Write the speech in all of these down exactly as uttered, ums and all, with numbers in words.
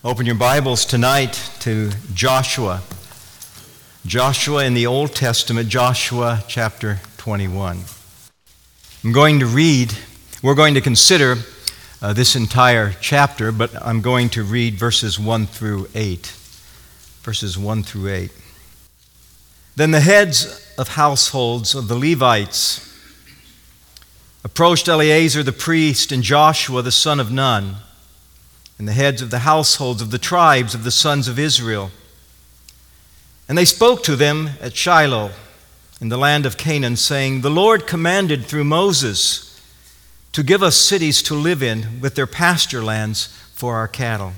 Open your Bibles tonight to Joshua. Joshua in the Old Testament, Joshua chapter twenty-one. I'm going to read, we're going to consider uh, this entire chapter, but I'm going to read verses one through eight. Verses one through eight. Then the heads of households of the Levites approached Eleazar the priest and Joshua the son of Nun, and the heads of the households of the tribes of the sons of Israel. And they spoke to them at Shiloh in the land of Canaan, saying, The Lord commanded through Moses to give us cities to live in with their pasture lands for our cattle.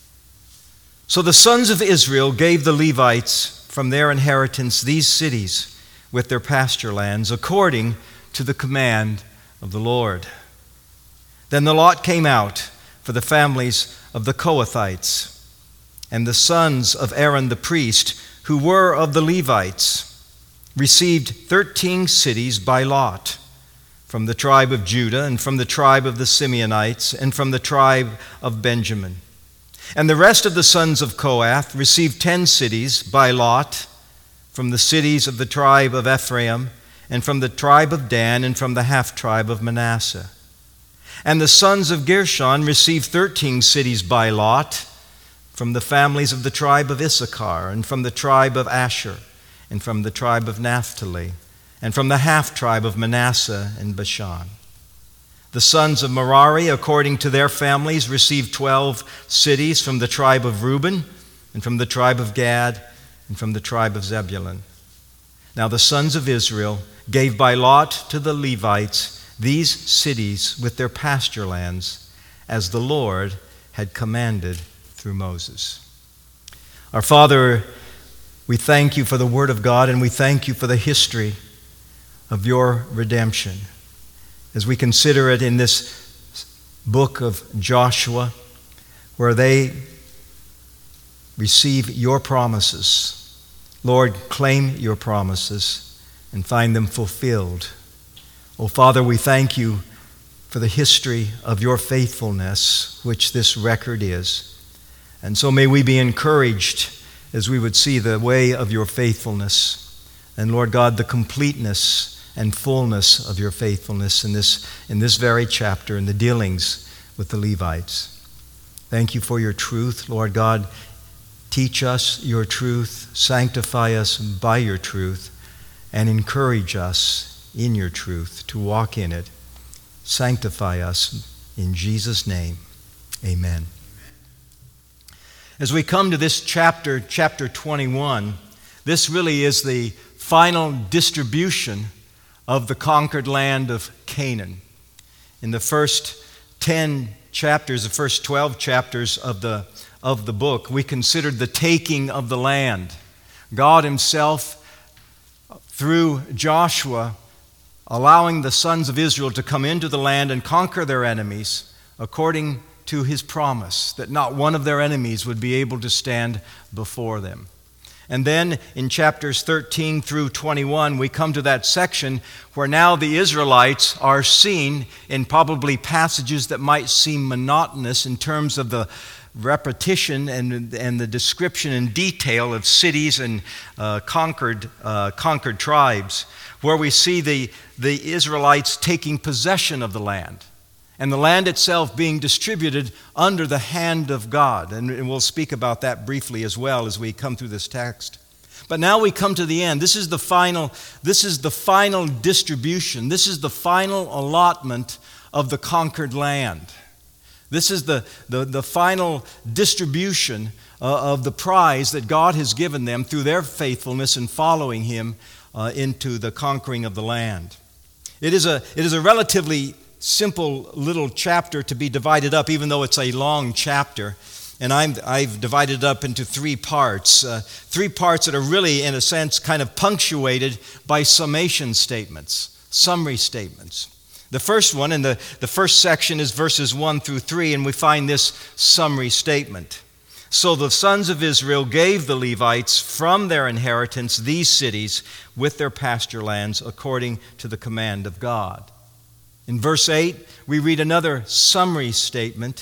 So the sons of Israel gave the Levites from their inheritance these cities with their pasture lands, according to the command of the Lord. Then the lot came out for the families of the Kohathites, and the sons of Aaron the priest, who were of the Levites, received thirteen cities by lot, from the tribe of Judah, and from the tribe of the Simeonites, and from the tribe of Benjamin. And the rest of the sons of Kohath received ten cities by lot, from the cities of the tribe of Ephraim, and from the tribe of Dan, and from the half-tribe of Manasseh. And the sons of Gershon received thirteen cities by lot, from the families of the tribe of Issachar, and from the tribe of Asher, and from the tribe of Naphtali, and from the half-tribe of Manasseh and Bashan. The sons of Merari, according to their families, received twelve cities from the tribe of Reuben, and from the tribe of Gad, and from the tribe of Zebulun. Now the sons of Israel gave by lot to the Levites these cities with their pasture lands, as the Lord had commanded through Moses. Our Father, we thank you for the Word of God, and we thank you for the history of your redemption. As we consider it in this book of Joshua, where they receive your promises. Lord, claim your promises and find them fulfilled. Oh, Father, we thank you for the history of your faithfulness, which this record is. And so may we be encouraged as we would see the way of your faithfulness. And Lord God, the completeness and fullness of your faithfulness in this, in this very chapter, in the dealings with the Levites. Thank you for your truth, Lord God. Teach us your truth, sanctify us by your truth, and encourage us in your truth to walk in it. Sanctify us in Jesus' name. Amen. As we come to this chapter, chapter twenty-one, this really is the final distribution of the conquered land of Canaan. In the first ten chapters, the first twelve chapters of the, of the book, we considered the taking of the land. God himself, through Joshua, allowing the sons of Israel to come into the land and conquer their enemies according to his promise, that not one of their enemies would be able to stand before them. And then in chapters thirteen through twenty-one, we come to that section where now the Israelites are seen in probably passages that might seem monotonous in terms of the repetition and, and the description and detail of cities and uh, conquered, uh, conquered tribes, where we see the, the Israelites taking possession of the land, and the land itself being distributed under the hand of God. And, and we'll speak about that briefly as well as we come through this text. But now we come to the end. This is the final, this is the final distribution. This is the final allotment of the conquered land. This is the, the, the final distribution uh, of the prize that God has given them through their faithfulness in following him uh, into the conquering of the land. It is a, it is a relatively simple little chapter to be divided up, even though it's a long chapter. And I'm, I've divided it up into three parts. Uh, three parts that are really, in a sense, kind of punctuated by summation statements, summary statements. The first one, in the, the first section, is verses one through three, and we find this summary statement. So the sons of Israel gave the Levites from their inheritance these cities with their pasture lands according to the command of God. In verse eight, we read another summary statement.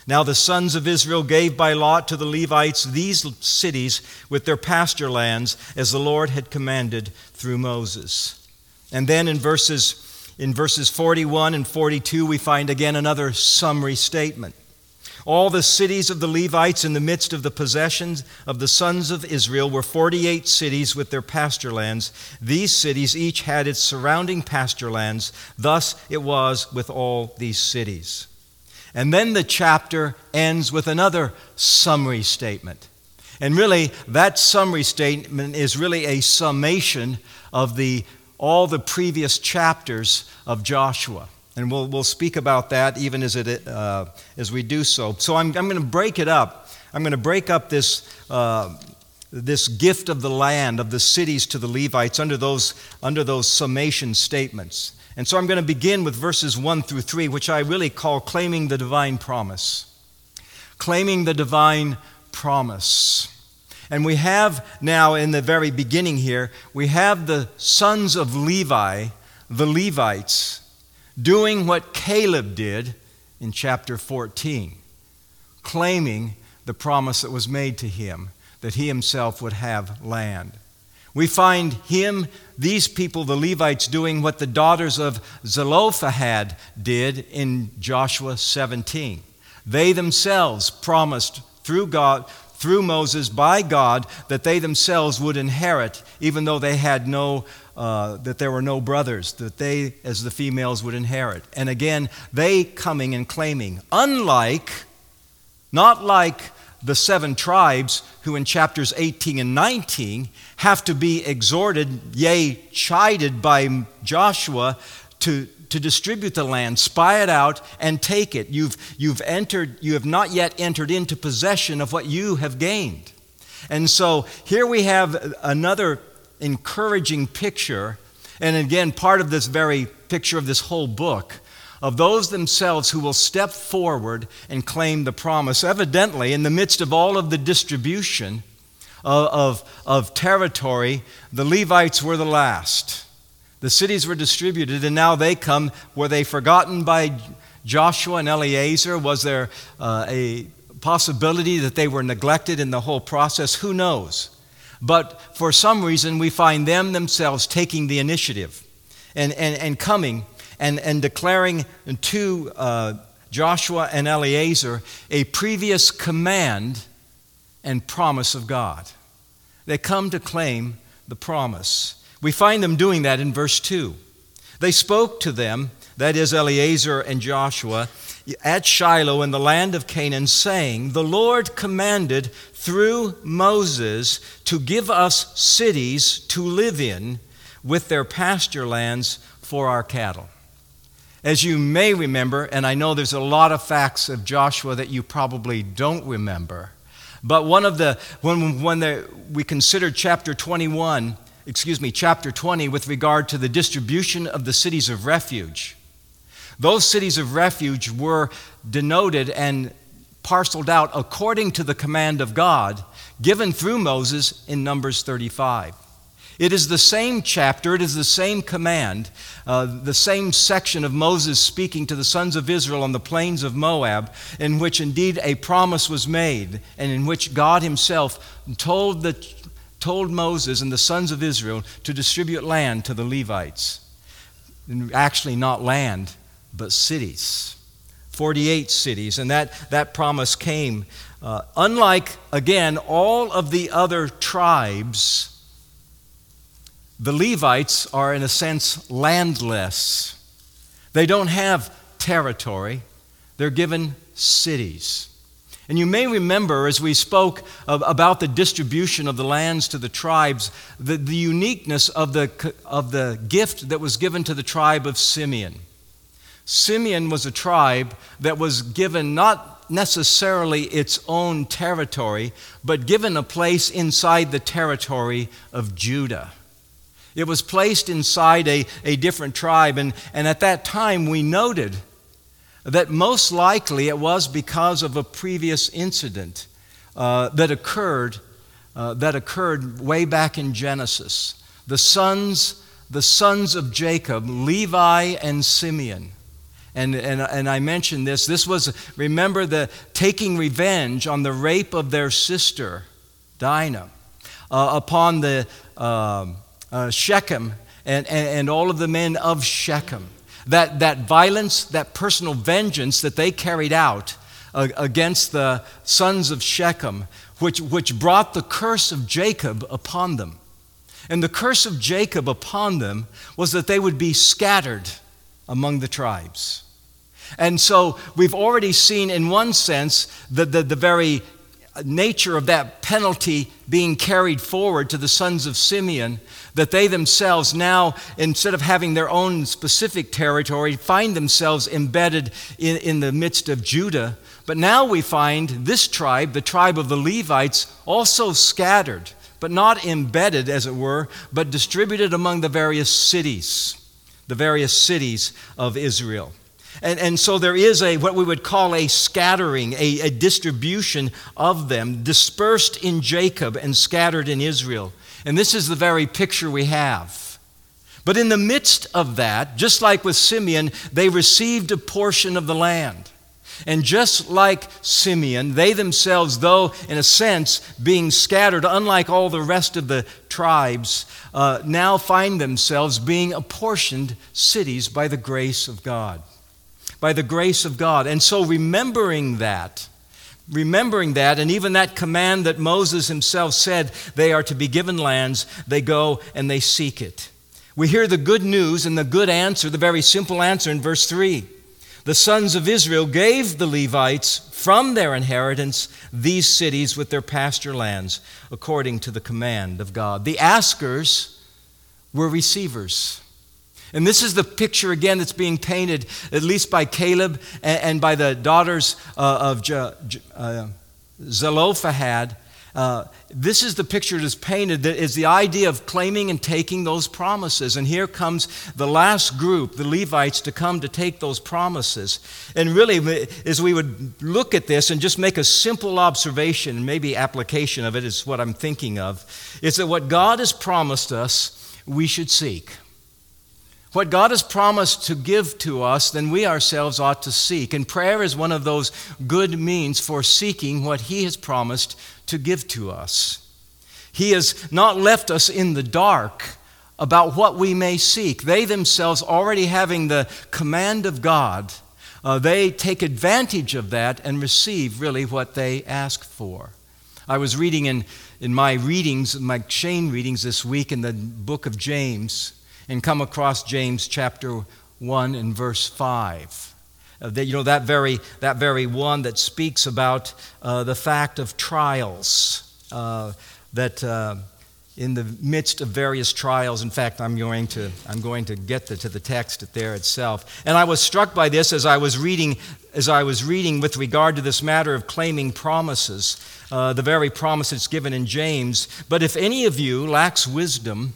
Now the sons of Israel gave by lot to the Levites these cities with their pasture lands, as the Lord had commanded through Moses. And then in verses, in verses forty-one and forty-two, we find again another summary statement. All the cities of the Levites in the midst of the possessions of the sons of Israel were forty-eight cities with their pasture lands. These cities each had its surrounding pasture lands. Thus it was with all these cities. And then the chapter ends with another summary statement. And really, that summary statement is really a summation of the all the previous chapters of Joshua. And we'll we'll speak about that even as it uh, as we do so. So I'm I'm going to break it up. I'm going to break up this uh, this gift of the land of the cities to the Levites under those under those summation statements. And so I'm going to begin with verses one through three, which I really call claiming the divine promise. Claiming the divine promise. And we have now in the very beginning here, we have the sons of Levi, the Levites, doing what Caleb did in chapter fourteen, claiming the promise that was made to him, that he himself would have land. We find him, these people, the Levites, doing what the daughters of Zelophehad did in Joshua seventeen. They themselves promised through God, through Moses, by God, that they themselves would inherit, even though they had no, uh, that there were no brothers, that they, as the females, would inherit. And again, they coming and claiming, unlike, not like the seven tribes who in chapters eighteen and nineteen have to be exhorted, yea, chided by Joshua to, to distribute the land, spy it out, and take it. You've, you've entered, you have not yet entered into possession of what you have gained. And so here we have another encouraging picture, and again, part of this very picture of this whole book, of those themselves who will step forward and claim the promise. Evidently, in the midst of all of the distribution of, of, of territory, the Levites were the last. The cities were distributed, and now they come. Were they forgotten by Joshua and Eleazar? Was there uh, a possibility that they were neglected in the whole process? Who knows? But for some reason, we find them themselves taking the initiative and, and, and coming And, and declaring to uh, Joshua and Eleazar a previous command and promise of God. They come to claim the promise. We find them doing that in verse two. They spoke to them, that is Eleazar and Joshua, at Shiloh in the land of Canaan, saying, "The Lord commanded through Moses to give us cities to live in with their pasture lands for our cattle." As you may remember, and I know there's a lot of facts of Joshua that you probably don't remember, but one of the, when, when the, we considered chapter twenty-one, excuse me, chapter twenty with regard to the distribution of the cities of refuge, those cities of refuge were denoted and parceled out according to the command of God given through Moses in Numbers thirty-five. It is the same chapter, it is the same command, uh, the same section of Moses speaking to the sons of Israel on the plains of Moab, in which indeed a promise was made, and in which God himself told, the, told Moses and the sons of Israel to distribute land to the Levites. And actually not land, but cities. forty-eight cities, and that, that promise came. Uh, unlike, again, all of the other tribes, the Levites are, in a sense, landless. They don't have territory. They're given cities. And you may remember, as we spoke of, about the distribution of the lands to the tribes, the, the uniqueness of the, of the gift that was given to the tribe of Simeon. Simeon was a tribe that was given not necessarily its own territory, but given a place inside the territory of Judah. It was placed inside a, a different tribe, and, and at that time we noted that most likely it was because of a previous incident uh, that occurred uh, that occurred way back in Genesis. The sons, the sons of Jacob, Levi and Simeon, And, and, and I mentioned this. This was, remember, the taking revenge on the rape of their sister, Dinah, uh, upon the uh, uh, Shechem and, and, and all of the men of Shechem. That, that violence, that personal vengeance that they carried out uh, against the sons of Shechem, which, which brought the curse of Jacob upon them. And the curse of Jacob upon them was that they would be scattered among the tribes. And so we've already seen, in one sense, the, the, the very nature of that penalty being carried forward to the sons of Simeon, that they themselves now, instead of having their own specific territory, find themselves embedded in, in the midst of Judah. But now we find this tribe, the tribe of the Levites, also scattered, but not embedded, as it were, but distributed among the various cities, the various cities of Israel. And, and so there is a what we would call a scattering, a, a distribution of them, dispersed in Jacob and scattered in Israel. And this is the very picture we have. But in the midst of that, just like with Simeon, they received a portion of the land. And just like Simeon, they themselves, though in a sense being scattered, unlike all the rest of the tribes, uh, now find themselves being apportioned cities by the grace of God. By the grace of God. And so remembering that, remembering that, and even that command that Moses himself said they are to be given lands, they go and they seek it. We hear the good news and the good answer, the very simple answer in verse three. The sons of Israel gave the Levites from their inheritance these cities with their pasture lands, according to the command of God. The askers were receivers. And this is the picture, again, that's being painted, at least by Caleb and, and by the daughters uh, of Je, Je, uh, Zelophehad. Uh, this is the picture that is painted, that is the idea of claiming and taking those promises. And here comes the last group, the Levites, to come to take those promises. And really, as we would look at this and just make a simple observation, maybe application of it is what I'm thinking of, is that what God has promised us, we should seek. What God has promised to give to us, then we ourselves ought to seek. And prayer is one of those good means for seeking what He has promised to give to us. He has not left us in the dark about what we may seek. They themselves, already having the command of God, uh, they take advantage of that and receive really what they ask for. I was reading in, in my readings, my Shane readings this week in the book of James, and come across James chapter one and verse five. Uh, that, you know, that very, that very one that speaks about uh, the fact of trials, uh, that uh, in the midst of various trials, in fact, I'm going to, I'm going to get the, to the text there itself. And I was struck by this as I was reading, as I was reading with regard to this matter of claiming promises, uh, the very promise that's given in James. But if any of you lacks wisdom,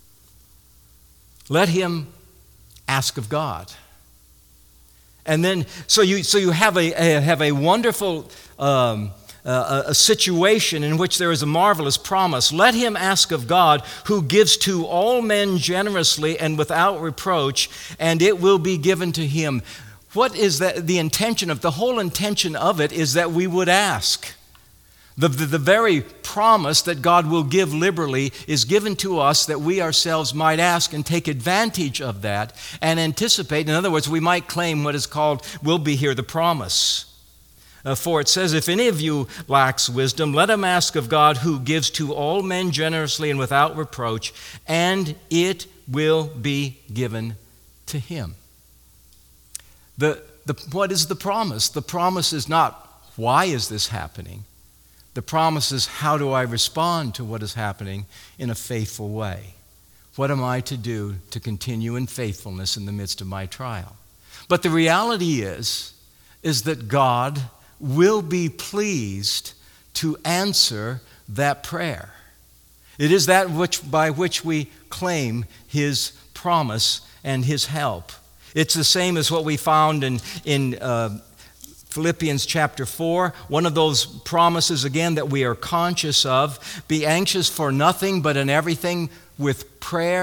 let him ask of God. And then, so you so you have a, a have a wonderful um, uh, a situation in which there is a marvelous promise. Let him ask of God, who gives to all men generously and without reproach, and it will be given to him. What is that? The intention of the whole intention of it is that we would ask. The, the, the very promise that God will give liberally is given to us that we ourselves might ask and take advantage of that and anticipate. In other words, we might claim what is called, will be here the promise. Uh, for it says, if any of you lacks wisdom, let him ask of God, who gives to all men generously and without reproach, and it will be given to him. The, the, what is the promise? The promise is not, why is this happening? The promise is, how do I respond to what is happening in a faithful way? What am I to do to continue in faithfulness in the midst of my trial? But the reality is, is that God will be pleased to answer that prayer. It is that which by which we claim His promise and His help. It's the same as what we found in in. Uh, Philippians chapter four, one of those promises again that we are conscious of. Be anxious for nothing, but in everything with prayer,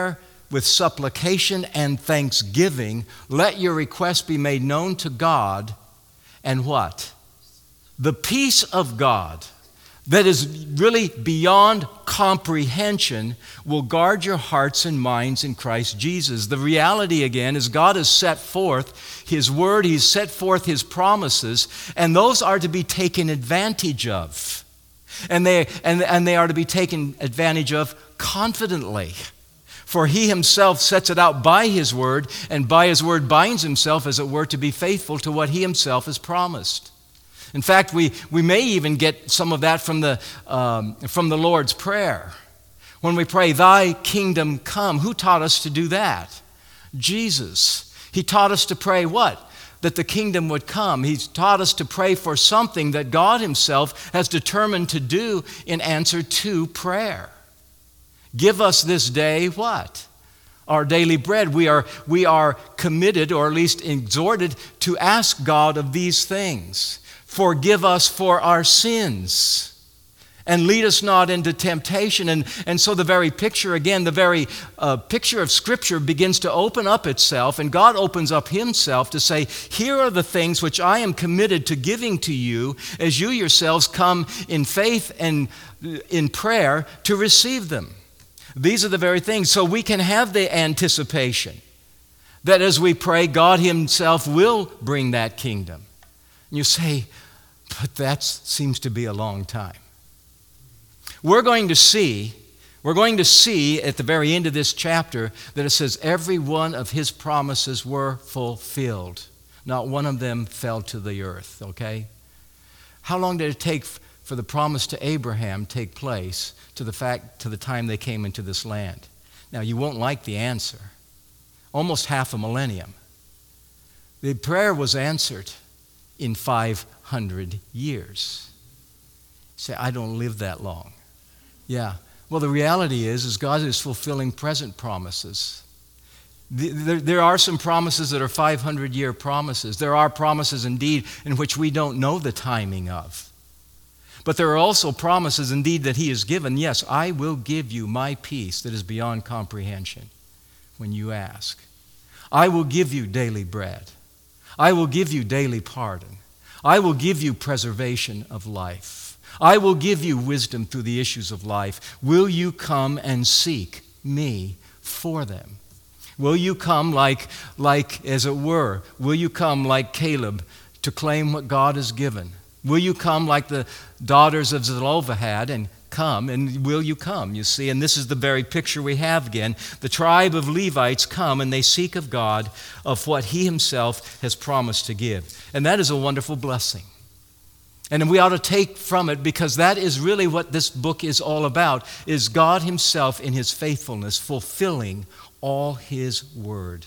with supplication and thanksgiving, let your requests be made known to God, and what? The peace of God that is really beyond comprehension will guard your hearts and minds in Christ Jesus. The reality, again, is God has set forth His word, He's set forth His promises, and those are to be taken advantage of. And they, and, and they are to be taken advantage of confidently. For He Himself sets it out by His word, and by His word binds Himself, as it were, to be faithful to what He Himself has promised. In fact, we, we may even get some of that from the, um, from the Lord's Prayer. When we pray, Thy kingdom come, who taught us to do that? Jesus. He taught us to pray what? That the kingdom would come. He's taught us to pray for something that God Himself has determined to do in answer to prayer. Give us this day what? Our daily bread. We are, we are committed, or at least exhorted, to ask God of these things. Forgive us for our sins, and lead us not into temptation. And, and so the very picture, again, the very uh, picture of Scripture begins to open up itself, and God opens up Himself to say, here are the things which I am committed to giving to you as you yourselves come in faith and in prayer to receive them. These are the very things. So we can have the anticipation that as we pray, God Himself will bring that kingdom. And you say, but that seems to be a long time. We're going to see, we're going to see at the very end of this chapter that it says every one of His promises were fulfilled. Not one of them fell to the earth, okay? How long did it take for the promise to Abraham take place to the fact, to the time they came into this land? Now, you won't like the answer. Almost half a millennium. The prayer was answered in five hundred years. You say, I don't live that long. Yeah. Well, the reality is, is God is fulfilling present promises. There, there are some promises that are five hundred year promises. There are promises indeed in which we don't know the timing of. But there are also promises indeed that He has given. Yes, I will give you my peace that is beyond comprehension when you ask. I will give you daily bread. I will give you daily pardon. I will give you preservation of life. I will give you wisdom through the issues of life. Will you come and seek me for them? Will you come like, like, as it were, will you come like Caleb to claim what God has given? Will you come like the daughters of Zelophehad and come, and will you come, you see? And this is the very picture we have again. The tribe of Levites come and they seek of God of what He Himself has promised to give. And that is a wonderful blessing. And we ought to take from it, because that is really what this book is all about, is God Himself in His faithfulness fulfilling all His word.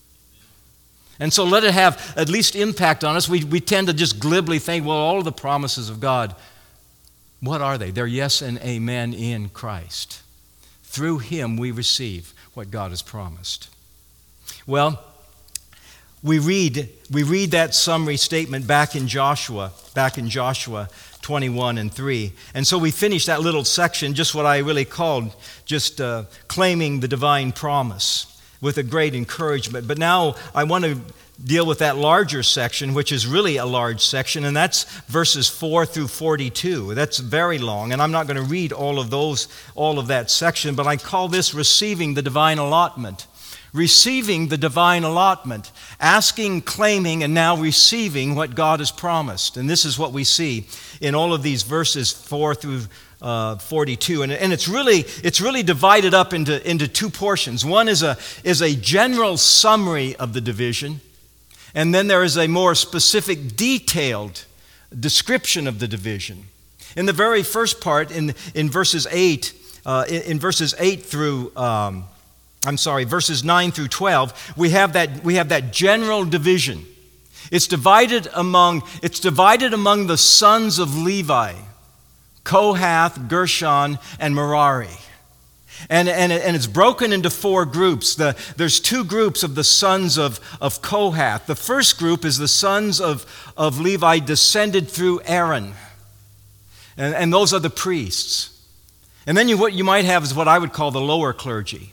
And so let it have at least impact on us. We, we tend to just glibly think, well, all of the promises of God, what are they? They're yes and amen in Christ. Through Him we receive what God has promised. Well, we read, we read that summary statement back in Joshua, back in Joshua twenty-one and three. And so we finish that little section, just what I really called just uh, claiming the divine promise, with a great encouragement. But now I want to deal with that larger section, which is really a large section, and that's verses four through forty-two. That's very long, and I'm not going to read all of those, all of that section, but I call this receiving the divine allotment. Receiving the divine allotment, asking, claiming, and now receiving what God has promised. And this is what we see in all of these verses four through Uh, forty-two, and, and it's really it's really divided up into, into two portions. One is a is a general summary of the division, and then there is a more specific, detailed description of the division. In the very first part, in in verses eight, uh, in, in verses eight through um, I'm sorry, verses nine through twelve, we have that we have that general division. It's divided among it's divided among the sons of Levi. Kohath, Gershon, and Merari. And, and, and it's broken into four groups. The, there's two groups of the sons of, of Kohath. The first group is the sons of, of Levi descended through Aaron. And, and those are the priests. And then you, what you might have is what I would call the lower clergy.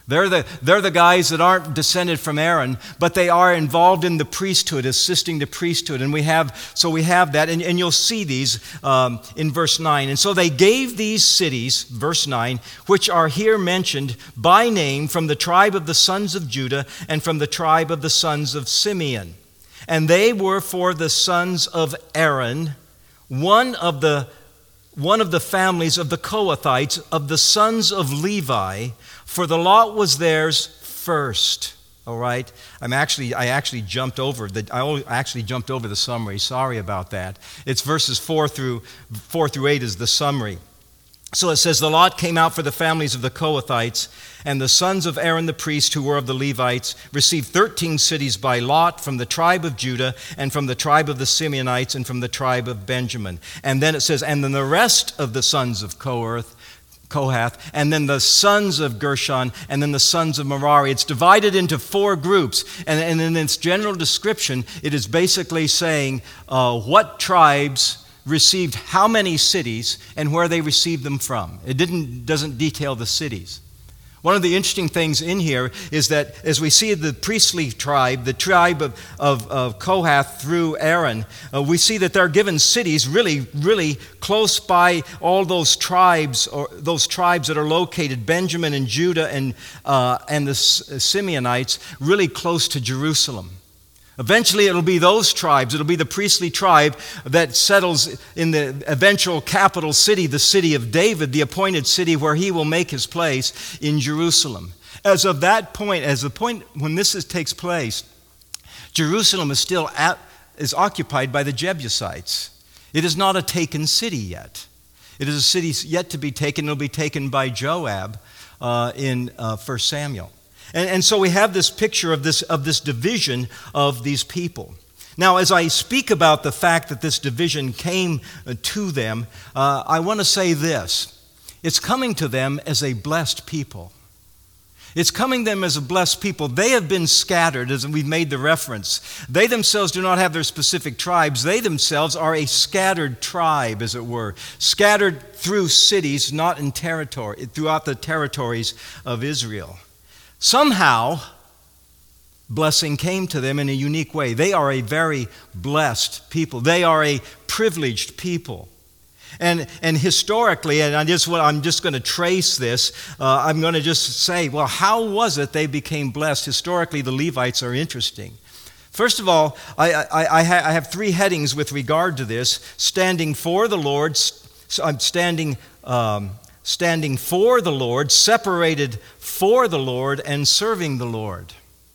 They're the, they're the guys that aren't descended from Aaron, but they are involved in the priesthood, assisting the priesthood. And we have, so we have that, and, and you'll see these um, in verse nine. And so they gave these cities, verse nine, which are here mentioned by name from the tribe of the sons of Judah and from the tribe of the sons of Simeon. And they were for the sons of Aaron, one of the one of the families of the Kohathites, of the sons of Levi, for the lot was theirs first. All right? I'm actually, I actually jumped over the, I actually jumped over the summary. Sorry about that. It's verses four through four through eight is the summary. So it says, the lot came out for the families of the Kohathites, and the sons of Aaron the priest, who were of the Levites, received thirteen cities by lot from the tribe of Judah, and from the tribe of the Simeonites, and from the tribe of Benjamin. And then it says, and then the rest of the sons of Kohath, Kohath, and then the sons of Gershon, and then the sons of Merari. It's divided into four groups, and, and in its general description, it is basically saying uh, what tribes received how many cities and where they received them from. It didn't, doesn't detail the cities. One of the interesting things in here is that as we see the priestly tribe, the tribe of, of, of Kohath through Aaron, uh, we see that they're given cities really, really close by all those tribes, or those tribes that are located, Benjamin and Judah and, uh, and the Simeonites, really close to Jerusalem. Eventually, it'll be those tribes, it'll be the priestly tribe that settles in the eventual capital city, the city of David, the appointed city where he will make his place in Jerusalem. As of that point, as the point when this is, takes place, Jerusalem is still at, is occupied by the Jebusites. It is not a taken city yet. It is a city yet to be taken. It'll be taken by Joab uh, in uh, First Samuel. And, and so we have this picture of this, of this division of these people. Now, as I speak about the fact that this division came to them, uh, I want to say this. It's coming to them as a blessed people. It's coming to them as a blessed people. They have been scattered, as we've made the reference. They themselves do not have their specific tribes. They themselves are a scattered tribe, as it were, scattered through cities, not in territory, throughout the territories of Israel. Somehow, blessing came to them in a unique way. They are a very blessed people. They are a privileged people. And, and historically, and I just, I'm just going to trace this, uh, I'm going to just say, well, how was it they became blessed? Historically, the Levites are interesting. First of all, I, I, I have three headings with regard to this. Standing for the Lord, so I'm standing... Um, standing for the Lord, separated for the Lord, and serving the Lord.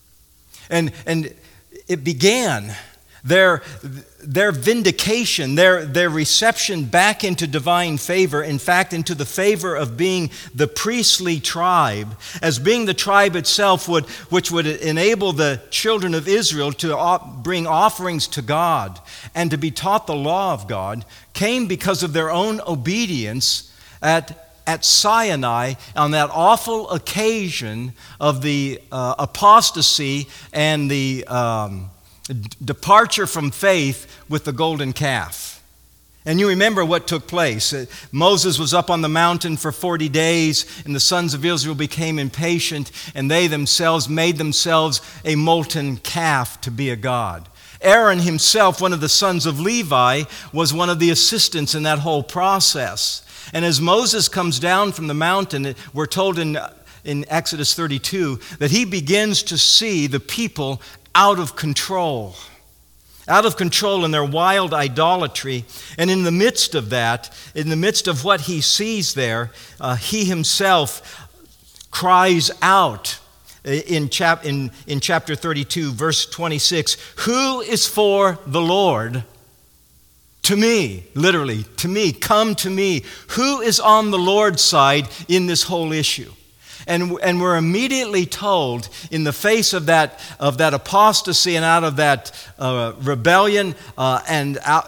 And, and it began, their, their vindication, their, their reception back into divine favor, in fact, into the favor of being the priestly tribe, as being the tribe itself, would, which would enable the children of Israel to bring offerings to God and to be taught the law of God, came because of their own obedience at At Sinai, on that awful occasion of the uh, apostasy and the um, d- departure from faith with the golden calf. And you remember what took place. Uh, Moses was up on the mountain for forty days, and the sons of Israel became impatient, and they themselves made themselves a molten calf to be a god. Aaron himself, one of the sons of Levi, was one of the assistants in that whole process. And as Moses comes down from the mountain, we're told in, in Exodus thirty-two that he begins to see the people out of control, out of control in their wild idolatry. And in the midst of that, in the midst of what he sees there, uh, he himself cries out in, chap- in, in chapter thirty-two, verse twenty-six, "Who is for the Lord? To me," literally, to me, "come to me. Who is on the Lord's side in this whole issue?" And, and we're immediately told, in the face of that, of that apostasy and out of that uh, rebellion uh, and out,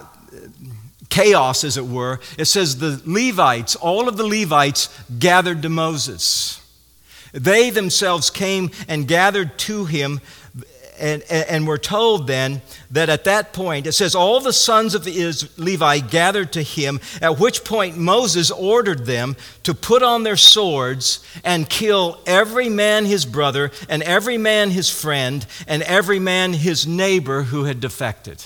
chaos, as it were, it says the Levites, all of the Levites gathered to Moses. They themselves came and gathered to him and, and we're told then that at that point, it says, all the sons of Levi gathered to him, at which point Moses ordered them to put on their swords and kill every man his brother, and every man his friend, and every man his neighbor who had defected.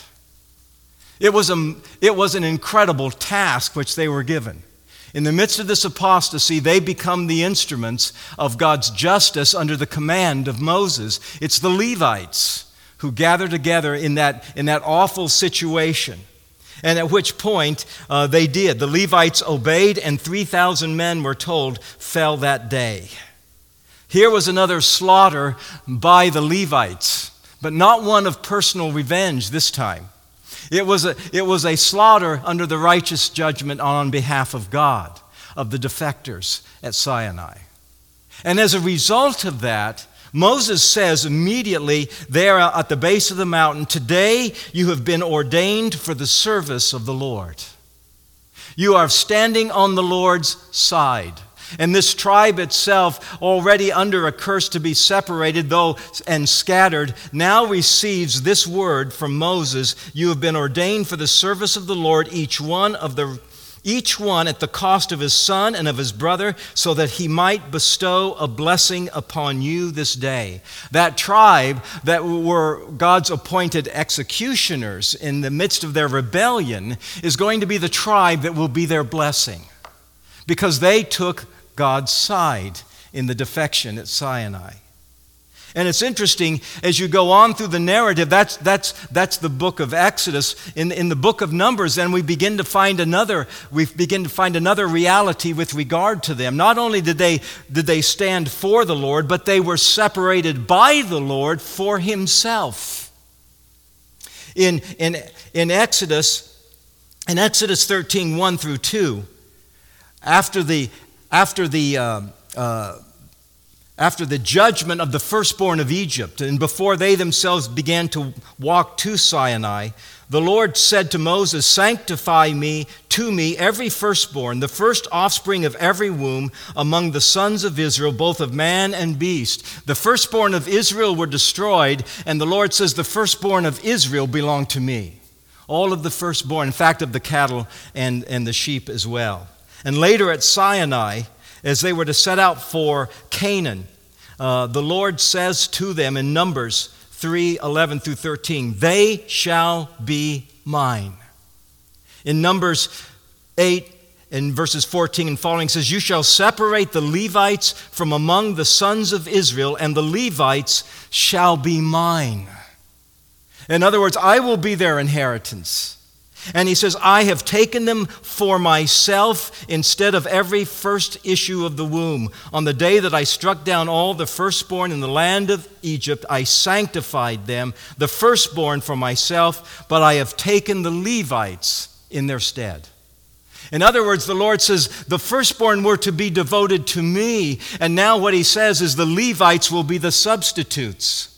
It was, a, it was an incredible task which they were given. In the midst of this apostasy, they become the instruments of God's justice under the command of Moses. It's the Levites who gather together in that, in that awful situation. And at which point uh, they did. The Levites obeyed, and three thousand men, we're told, fell that day. Here was another slaughter by the Levites, but not one of personal revenge this time. It was a, it was a slaughter under the righteous judgment on behalf of God, of the defectors at Sinai. And as a result of that, Moses says immediately there at the base of the mountain, today you have been ordained for the service of the Lord. You are standing on the Lord's side. And this tribe itself, already under a curse to be separated though and scattered, now receives this word from Moses: you have been ordained for the service of the Lord, each one of the each one at the cost of his son and of his brother, so that he might bestow a blessing upon you this day. That tribe that were God's appointed executioners in the midst of their rebellion is going to be the tribe that will be their blessing, because they took God's side in the defection at Sinai. And it's interesting, as you go on through the narrative, that's, that's, that's the book of Exodus. In, in the book of Numbers, then we begin to find another, we begin to find another reality with regard to them. Not only did they, did they stand for the Lord, but they were separated by the Lord for himself. In, in, in Exodus, in Exodus thirteen, one through two, after the After the, uh, uh, after the judgment of the firstborn of Egypt, and before they themselves began to walk to Sinai, the Lord said to Moses, sanctify me to me every firstborn, the first offspring of every womb among the sons of Israel, both of man and beast. The firstborn of Israel were destroyed, and the Lord says, the firstborn of Israel belong to me. All of the firstborn, in fact, of the cattle and, and the sheep as well. And later at Sinai, as they were to set out for Canaan, uh, the Lord says to them in Numbers three, eleven through thirteen, they shall be mine. In Numbers eight, in verses fourteen and following, says, you shall separate the Levites from among the sons of Israel, and the Levites shall be mine. In other words, I will be their inheritance. And he says, I have taken them for myself instead of every first issue of the womb. On the day that I struck down all the firstborn in the land of Egypt, I sanctified them, the firstborn for myself, but I have taken the Levites in their stead. In other words, the Lord says, the firstborn were to be devoted to me, and now what he says is the Levites will be the substitutes.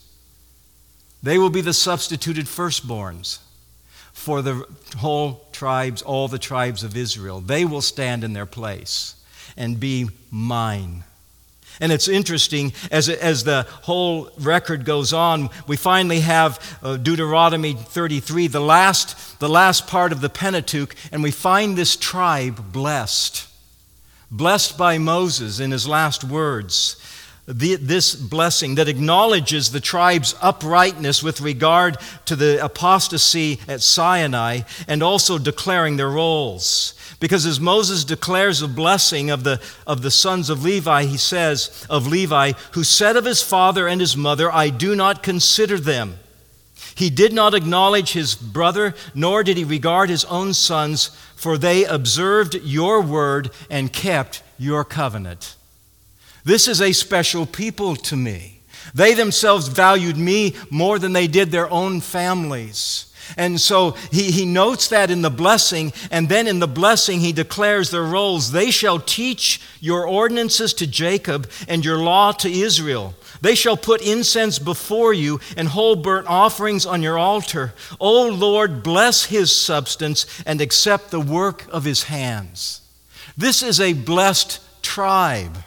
They will be the substituted firstborns for the whole tribes, all the tribes of Israel. They will stand in their place and be mine. And it's interesting, as, as the whole record goes on, we finally have uh, Deuteronomy thirty-three, the last, the last part of the Pentateuch, and we find this tribe blessed. Blessed by Moses in his last words. The, this blessing that acknowledges the tribe's uprightness with regard to the apostasy at Sinai, and also declaring their roles. Because as Moses declares a blessing of the, of the sons of Levi, he says of Levi, who said of his father and his mother, I do not consider them. He did not acknowledge his brother, nor did he regard his own sons, for they observed your word and kept your covenant. This is a special people to me. They themselves valued me more than they did their own families. And so he, he notes that in the blessing, and then in the blessing he declares their roles. They shall teach your ordinances to Jacob and your law to Israel. They shall put incense before you and whole burnt offerings on your altar. O Lord, bless his substance and accept the work of his hands. This is a blessed tribe.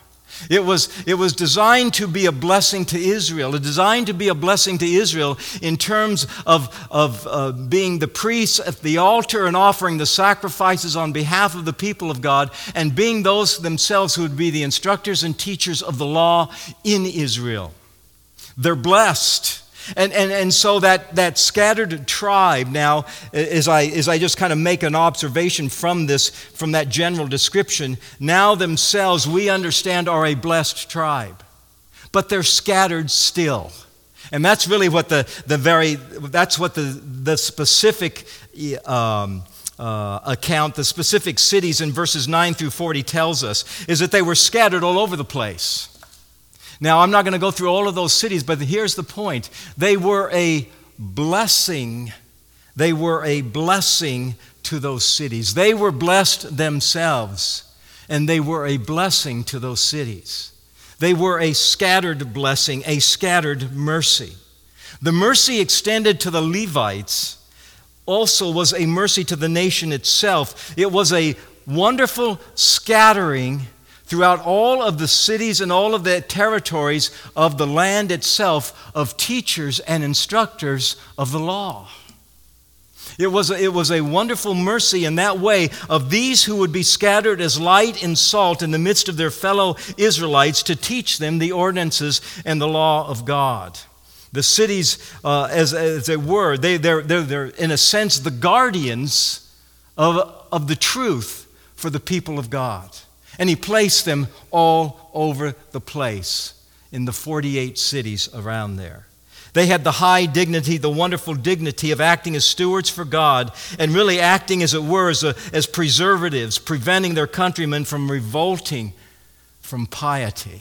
It was, it was designed to be a blessing to Israel, designed to be a blessing to Israel in terms of, of uh, being the priests at the altar and offering the sacrifices on behalf of the people of God, and being those themselves who would be the instructors and teachers of the law in Israel. They're blessed. And, and, and so that, that scattered tribe now, as I, as I just kind of make an observation from this, from that general description, now themselves we understand are a blessed tribe. But they're scattered still. And that's really what the, the very, that's what the, the specific um, uh, account, the specific cities in verses nine through forty tells us, is that they were scattered all over the place. Now, I'm not going to go through all of those cities, but here's the point. They were a blessing. They were a blessing to those cities. They were blessed themselves, and they were a blessing to those cities. They were a scattered blessing, a scattered mercy. The mercy extended to the Levites also was a mercy to the nation itself. It was a wonderful scattering throughout all of the cities and all of the territories of the land itself of teachers and instructors of the law. It was, a, it was a wonderful mercy in that way of these who would be scattered as light and salt in the midst of their fellow Israelites to teach them the ordinances and the law of God. The cities, uh, as, as they were, they, they're, they're, they're in a sense the guardians of, of the truth for the people of God. And he placed them all over the place in the forty-eight cities around there. They had the high dignity, the wonderful dignity of acting as stewards for God and really acting, as it were, as, a, as preservatives, preventing their countrymen from revolting from piety.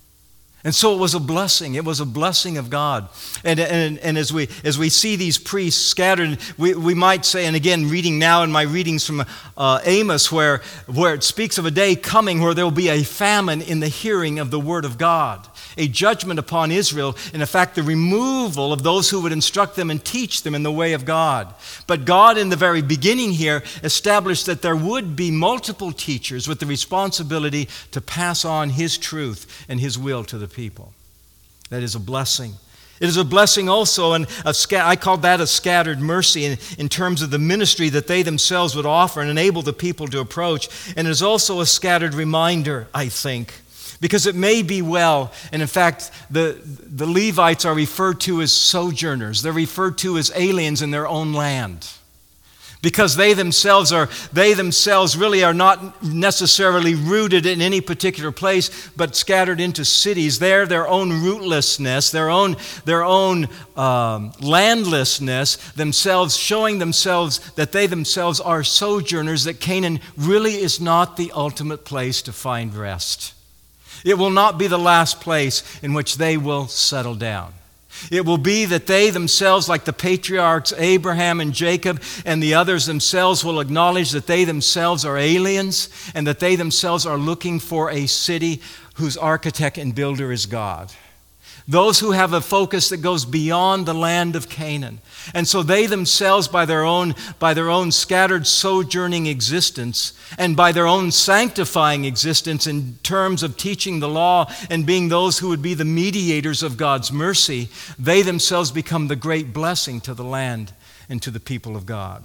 And so it was a blessing. It was a blessing of God. And, and, and as we as we see these priests scattered, we, we might say, and again, reading now in my readings from uh, Amos, where, where it speaks of a day coming where there will be a famine in the hearing of the word of God, a judgment upon Israel, and in fact, the removal of those who would instruct them and teach them in the way of God. But God, in the very beginning here, established that there would be multiple teachers with the responsibility to pass on his truth and his will to the people. That is a blessing. It is a blessing also, and a sca- I call that a scattered mercy in, in terms of the ministry that they themselves would offer and enable the people to approach. And it is also a scattered reminder, I think, because it may be well, and in fact, the, the Levites are referred to as sojourners. They're referred to as aliens in their own land. Because they themselves are, they themselves really are not necessarily rooted in any particular place, but scattered into cities. They're their own rootlessness, their own, their own um, landlessness, themselves showing themselves that they themselves are sojourners, that Canaan really is not the ultimate place to find rest. It will not be the last place in which they will settle down. It will be that they themselves, like the patriarchs Abraham and Jacob and the others themselves, will acknowledge that they themselves are aliens and that they themselves are looking for a city whose architect and builder is God. Those who have a focus that goes beyond the land of Canaan. And so they themselves, by their own, by their own scattered sojourning existence and by their own sanctifying existence in terms of teaching the law and being those who would be the mediators of God's mercy, they themselves become the great blessing to the land and to the people of God.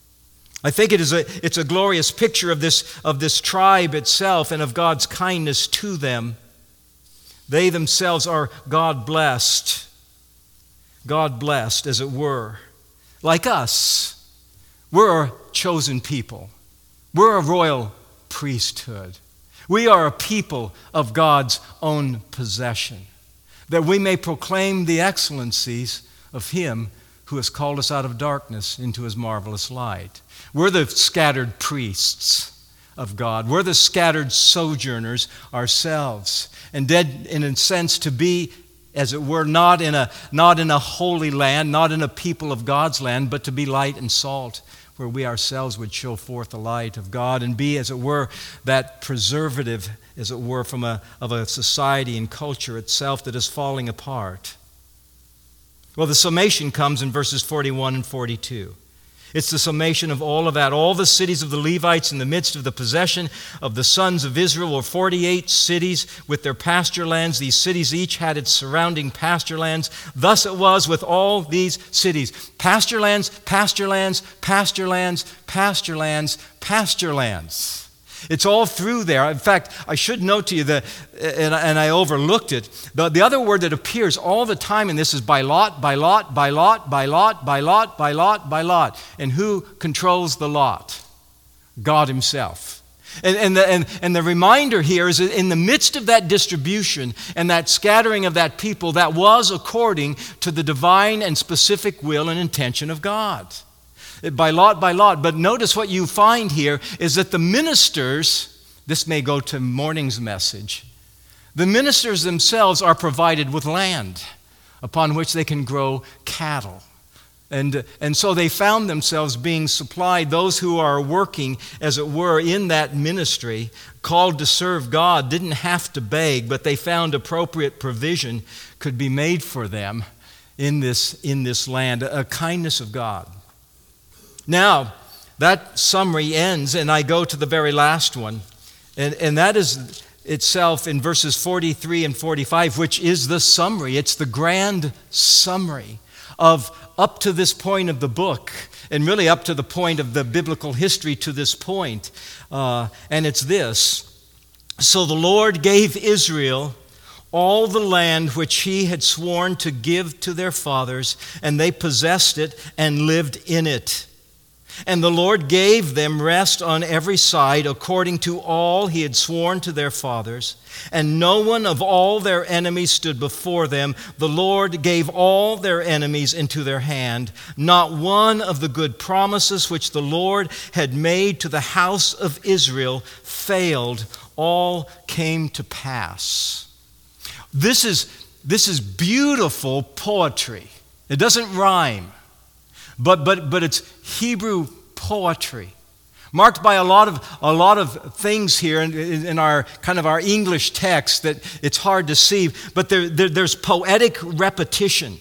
I think it is a, it's a glorious picture of this, of this tribe itself and of God's kindness to them. They themselves are God blessed. God blessed, as it were. Like us, we're a chosen people. We're a royal priesthood. We are a people of God's own possession, that we may proclaim the excellencies of Him who has called us out of darkness into His marvelous light. We're the scattered priests of God. We're the scattered sojourners ourselves. And dead, in a sense, to be, as it were, not in a not in a holy land, not in a people of God's land, but to be light and salt, where we ourselves would show forth the light of God and be, as it were, that preservative, as it were, from a of a society and culture itself that is falling apart. Well, the summation comes in verses forty-one and forty-two. It's the summation of all of that. All the cities of the Levites in the midst of the possession of the sons of Israel were forty-eight cities with their pasture lands. These cities each had its surrounding pasture lands. Thus it was with all these cities. Pasture lands, pasture lands, pasture lands, pasture lands, pasture lands. It's all through there. In fact, I should note to you that, and, and I overlooked it, the, the other word that appears all the time in this is by lot, by lot, by lot, by lot, by lot, by lot, by lot. And who controls the lot? God himself. And, and, the, and, and the reminder here is that in the midst of that distribution and that scattering of that people, that was according to the divine and specific will and intention of God. By lot, by lot. But notice what you find here is that the ministers, this may go to morning's message, the ministers themselves are provided with land upon which they can grow cattle. And, and so they found themselves being supplied. Those who are working, as it were, in that ministry, called to serve God, didn't have to beg, but they found appropriate provision could be made for them in this, in this land, a kindness of God. Now, that summary ends, and I go to the very last one, and, and that is itself in verses forty-three and forty-five, which is the summary. It's the grand summary of up to this point of the book, and really up to the point of the biblical history to this point. Uh, and it's this: so the Lord gave Israel all the land which he had sworn to give to their fathers, and they possessed it and lived in it. And the Lord gave them rest on every side according to all he had sworn to their fathers. And no one of all their enemies stood before them. The Lord gave all their enemies into their hand. Not one of the good promises which the Lord had made to the house of Israel failed. All came to pass. This is, this is beautiful poetry. It doesn't rhyme. But, but, but it's Hebrew poetry, marked by a lot of, a lot of things here in, in our kind of our English text that it's hard to see. But there, there, there's poetic repetition.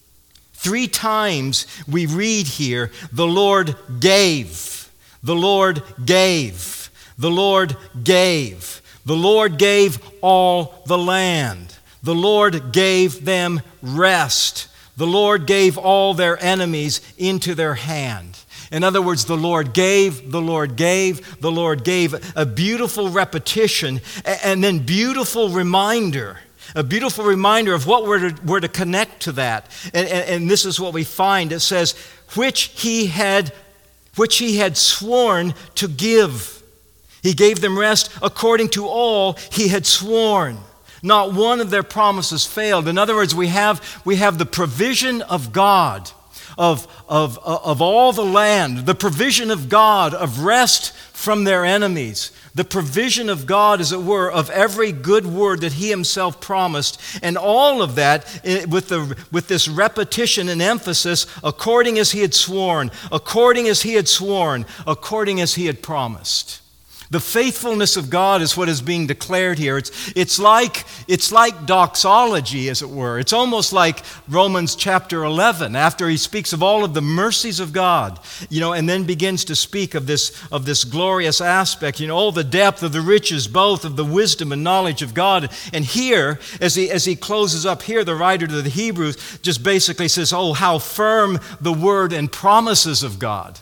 Three times we read here, the Lord gave, the Lord gave, the Lord gave. The Lord gave all the land. The Lord gave them rest. The Lord gave all their enemies into their hand. In other words, the Lord gave, the Lord gave, the Lord gave. A beautiful repetition and then beautiful reminder. A beautiful reminder of what we're to, we're to connect to that. And, and, and this is what we find. It says, which he had, which he had sworn to give. He gave them rest according to all he had sworn. Not one of their promises failed. In other words, we have, we have the provision of God, of, of, of all the land, the provision of God of rest from their enemies, the provision of God, as it were, of every good word that he himself promised, and all of that with, the, with this repetition and emphasis, according as he had sworn, according as he had sworn, according as he had promised. The faithfulness of God is what is being declared here. It's, it's, like, it's like doxology, as it were. It's almost like Romans chapter eleven, after he speaks of all of the mercies of God, you know, and then begins to speak of this, of this glorious aspect, you know, all the depth of the riches, both of the wisdom and knowledge of God. And here, as he, as he closes up here, the writer to the Hebrews just basically says, oh, how firm the word and promises of God.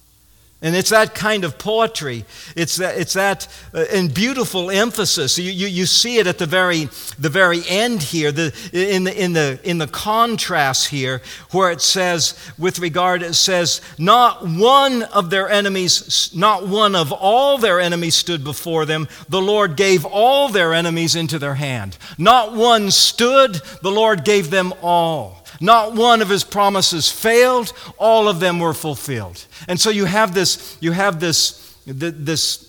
And it's that kind of poetry. It's that, it's that uh, and beautiful emphasis. You, you, you see it at the very, the very end here, the, in, the, in, the, in the contrast here, where it says, with regard, it says, not one of their enemies, not one of all their enemies stood before them. The Lord gave all their enemies into their hand. Not one stood, the Lord gave them all. Not one of his promises failed, all of them were fulfilled. And so you have this, you have this, this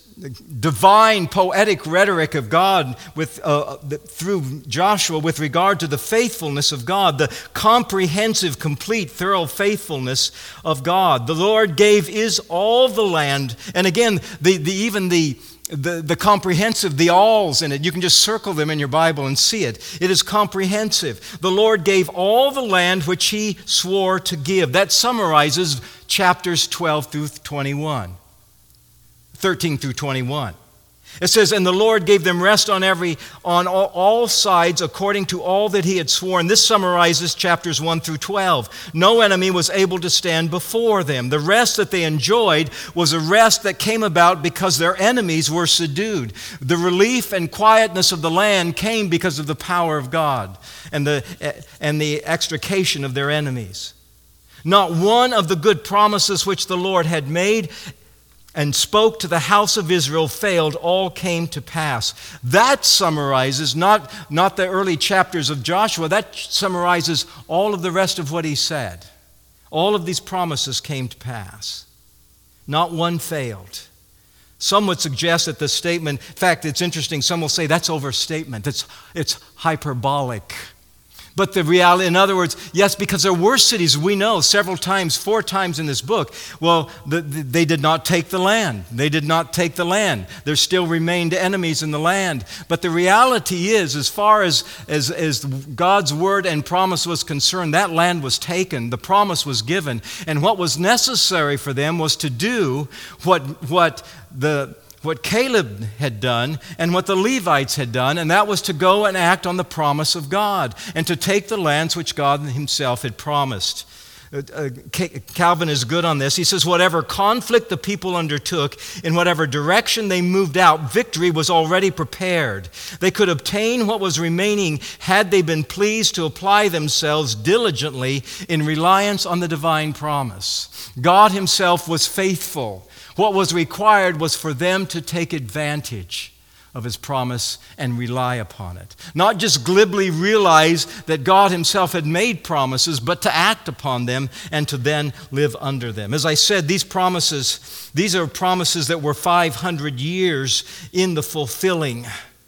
divine poetic rhetoric of God with, uh, through Joshua with regard to the faithfulness of God, the comprehensive, complete, thorough faithfulness of God. The Lord gave is all the land, and again, the, the even the the, the comprehensive, the alls in it. You can just circle them in your Bible and see it. It is comprehensive. The Lord gave all the land which he swore to give. That summarizes chapters twelve through twenty-one, thirteen through twenty-one. It says, and the Lord gave them rest on every, on all, all sides according to all that he had sworn. This summarizes chapters one through twelve. No enemy was able to stand before them. The rest that they enjoyed was a rest that came about because their enemies were subdued. The relief and quietness of the land came because of the power of God and the, and the extrication of their enemies. Not one of the good promises which the Lord had made and spoke to the house of Israel failed, all came to pass. That summarizes not, not the early chapters of Joshua, that summarizes all of the rest of what he said. All of these promises came to pass. Not one failed. Some would suggest that the statement, in fact, it's interesting, some will say that's overstatement, it's, it's hyperbolic. But the reality, in other words, yes, because there were cities, we know several times, four times in this book, well, the, the, they did not take the land. They did not take the land. There still remained enemies in the land. But the reality is, as far as, as, as God's word and promise was concerned, that land was taken. The promise was given. And what was necessary for them was to do what, what the... what Caleb had done and what the Levites had done, and that was to go and act on the promise of God and to take the lands which God himself had promised. Uh, uh, Calvin is good on this. He says, whatever conflict the people undertook, in whatever direction they moved out, victory was already prepared. They could obtain what was remaining had they been pleased to apply themselves diligently in reliance on the divine promise. God himself was faithful. What was required was for them to take advantage of his promise and rely upon it. Not just glibly realize that God himself had made promises, but to act upon them and to then live under them. As I said, these promises, these are promises that were five hundred years in the fulfilling.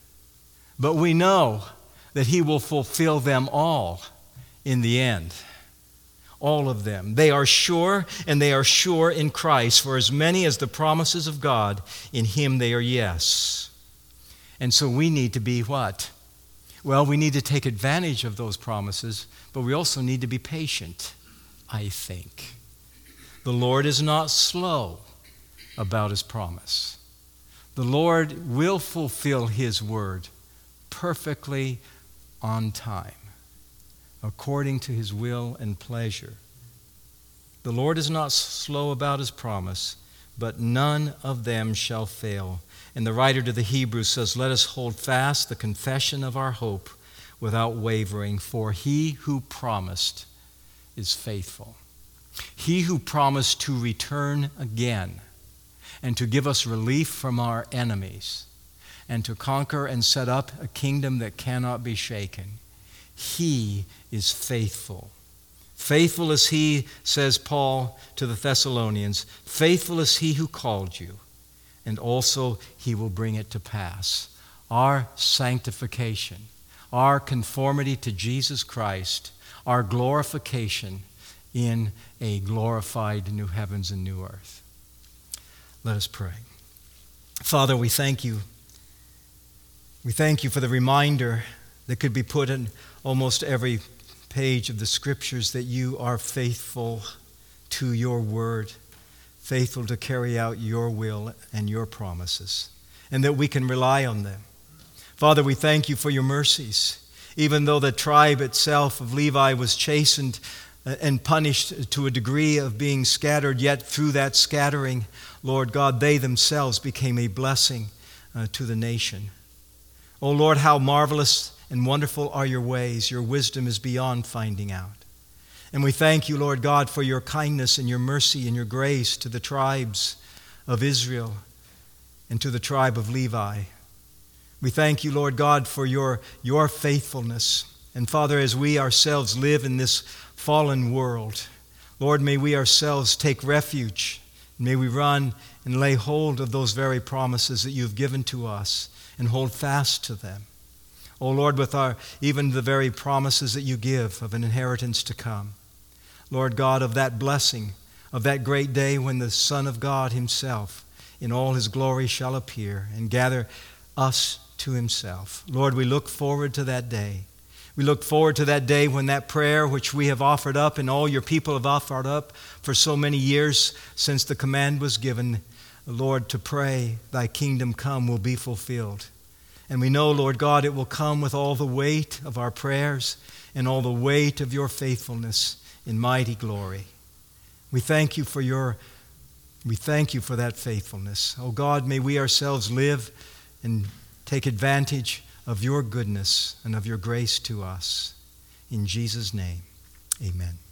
But we know that he will fulfill them all in the end. All of them. They are sure, and they are sure in Christ. For as many as the promises of God, in him they are yes. And so we need to be what? Well, we need to take advantage of those promises, but we also need to be patient, I think. The Lord is not slow about his promise. The Lord will fulfill his word perfectly on time, according to his will and pleasure. The Lord is not slow about his promise, but none of them shall fail. And the writer to the Hebrews says, let us hold fast the confession of our hope without wavering, for he who promised is faithful. He who promised to return again and to give us relief from our enemies and to conquer and set up a kingdom that cannot be shaken. He is faithful. Faithful is he, says Paul to the Thessalonians, faithful is he who called you, and also he will bring it to pass. Our sanctification, our conformity to Jesus Christ, our glorification in a glorified new heavens and new earth. Let us pray. Father, we thank you. We thank you for the reminder that could be put in almost every page of the Scriptures that you are faithful to your word, faithful to carry out your will and your promises, and that we can rely on them. Father, we thank you for your mercies. Even though the tribe itself of Levi was chastened and punished to a degree of being scattered, yet through that scattering, Lord God, they themselves became a blessing uh, to the nation. Oh Lord, how marvelous and wonderful are your ways. Your wisdom is beyond finding out. And we thank you, Lord God, for your kindness and your mercy and your grace to the tribes of Israel and to the tribe of Levi. We thank you, Lord God, for your, your faithfulness. And Father, as we ourselves live in this fallen world, Lord, may we ourselves take refuge. May we run and lay hold of those very promises that you've given to us and hold fast to them. Oh Lord, with our even the very promises that you give of an inheritance to come. Lord God, of that blessing, of that great day when the Son of God himself in all his glory shall appear and gather us to himself. Lord, we look forward to that day. We look forward to that day when that prayer which we have offered up and all your people have offered up for so many years since the command was given, Lord, to pray, thy kingdom come, will be fulfilled. And we know, Lord God, it will come with all the weight of our prayers and all the weight of your faithfulness in mighty glory. We thank you for your, we thank you for that faithfulness. Oh God, may we ourselves live and take advantage of your goodness and of your grace to us. In Jesus' name, amen.